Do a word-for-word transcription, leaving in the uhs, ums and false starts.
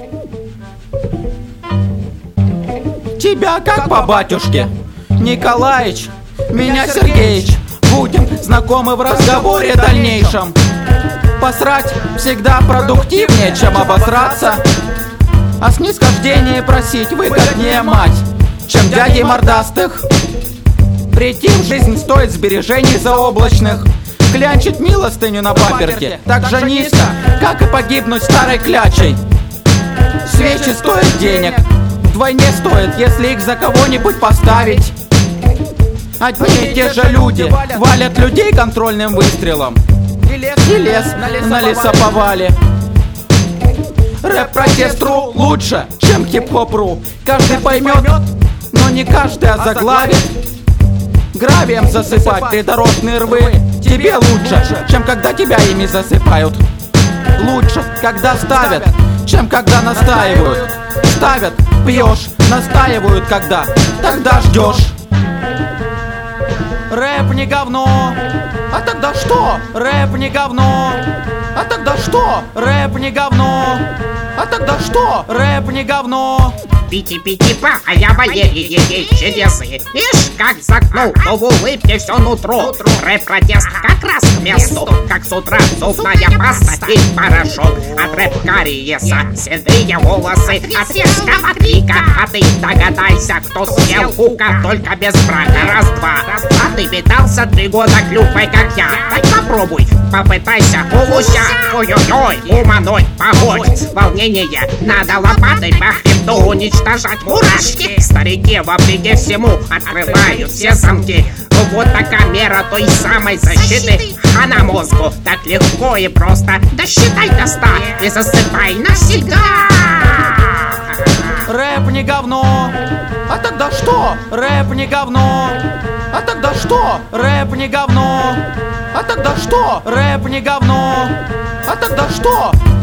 Тебя как по батюшке? Николаич, меня Сергеич. Будем знакомы в разговоре дальнейшем. Посрать всегда продуктивнее, чем обосраться. О снисхождении просить выгоднее, мать, чем дядей мордастых. Прийти в жизнь стоит сбережений заоблачных. Клянчить милостыню на паперте так же низко, как и погибнуть старой клячей. Свечи стоят денег, вдвойне стоят, если их за кого-нибудь поставить. Одни и те же люди валят людей контрольным выстрелом. И лес на лесоповале. Рэп-протест.ру лучше, чем хип-хоп.ру. Каждый поймет, но не каждый озаглавит. Гравием засыпать придорожные рвы тебе лучше, чем когда тебя ими засыпают. Лучше, когда ставят, чем когда настаивают. Ставят, пьешь, настаивают когда, тогда ждешь. Рэп не говно. А тогда что? Рэп не говно. А тогда что? Рэп не говно. А тогда что? Рэп не говно. Пити-пити-па, а я Валерий, ей чудесы. Ишь, как загнул, но в улыбке все нутро. Рэп-протест как раз к месту, как с утра зубная паста и порошок. От рэп-кариеса седые волосы, от резкого крика. А ты догадайся, кто съел хука только без брака. Раз-два, а ты питался три года клюквой, как я. Так попробуй, попытайся, улуся. Ой-ой-ой, уманой, погодь. Волнение, надо лопатой по хребту уничтожать. Мурашки, старики, вопреки всему, открывают все замки. Вот такая мера той самой защиты. А на мозгу так легко и просто. Досчитай до ста и засыпай навсегда. Рэп не говно. А тогда что? Рэп не говно. А тогда что? Рэп не говно. А тогда что? Рэп не говно. А тогда что?